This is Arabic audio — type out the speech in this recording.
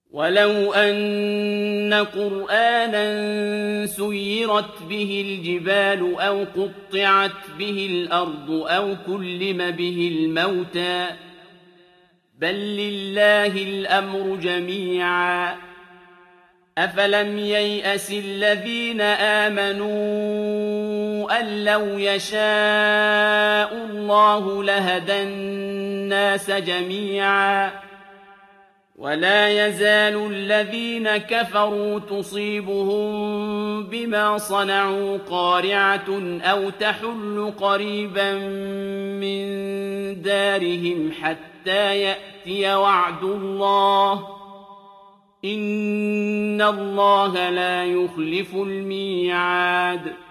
وَلَوْ أَنَّ قُرْآنًا سُيِّرَتْ بِهِ الْجِبَالُ أَوْ قُطِّعَتْ بِهِ الْأَرْضُ أَوْ كُلِّمَ بِهِ الْمَوْتَىٰ بَل لِّلَّهِ الْأَمْرُ جَمِيعًا ۗ أَفَلَمْ يَيْأَسِ الَّذِينَ آمَنُوا أَن لَّوْ يَشَاءُ اللَّهُ لَهَدَى النَّاسَ جَمِيعًا ۗ وَلَا يَزَالُ الَّذِينَ كَفَرُوا تُصِيبُهُم بِمَا صَنَعُوا قَارِعَةٌ أَوْ تَحُلُّ قَرِيبًا مِّن دَارِهِمْ حَتَّىٰ يَأْتِيَ وَعْدُ اللَّهِ ۚ إِنَّ اللَّهَ لَا يُخْلِفُ الْمِيعَادَ